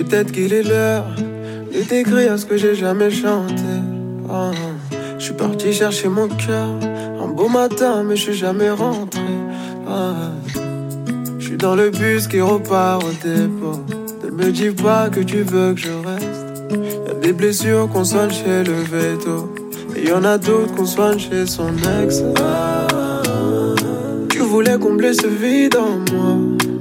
peut-être qu'il est l'heure de t'écrire ce que j'ai jamais chanté. Oh, je suis parti chercher mon cœur un beau matin, mais je suis jamais rentré. Je suis dans le bus qui repart au dépôt. Ne me dis pas que tu veux que je reste. Y'a des blessures qu'on soigne chez le veto, et y'en a d'autres qu'on soigne chez son ex. Tu voulais combler ce vide en moi.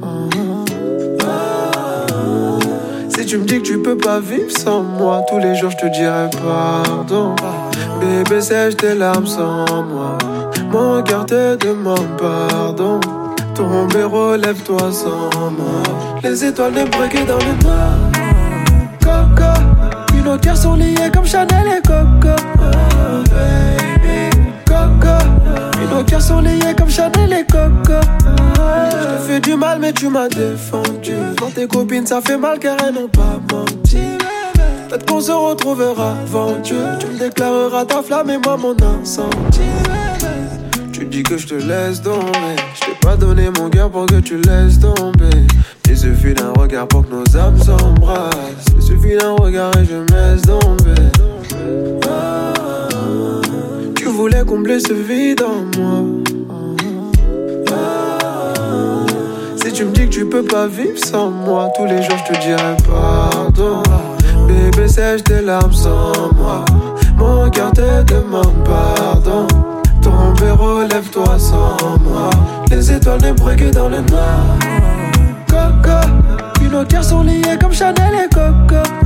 Si tu me dis que tu peux pas vivre sans moi, tous les jours je te dirai pardon. Bébé, sèche tes larmes sans moi. Mon cœur te demande pardon. Tombe et relève-toi sans moi. Les étoiles ne brillent que dans le noir. Coco, puis nos cœurs sont liés comme Chanel et Coco. Oh, baby, Coco, puis nos cœurs sont liés comme Chanel et Coco. Je te fais du mal mais tu m'as défendu. Quand tes copines ça fait mal car elles n'ont pas menti. Peut-être qu'on se retrouvera avant Dieu. Tu me déclareras ta flamme et moi mon incendie. Tu dis que je te laisse tomber. Je t'ai pas donné mon cœur pour que tu laisses tomber. Il suffit d'un regard pour que nos âmes s'embrassent. Il suffit d'un regard et je me laisse tomber. Tu voulais combler ce vide en moi. Si tu me dis que tu peux pas vivre sans moi, tous les jours je te dirai pardon. Bébé, sèche tes larmes sans moi. Mon cœur te demande pardon. Tombe et relève-toi sans moi. Les étoiles ne brillent que dans le noir. Coco, puis nos cœurs sont liés comme Chanel et Coco.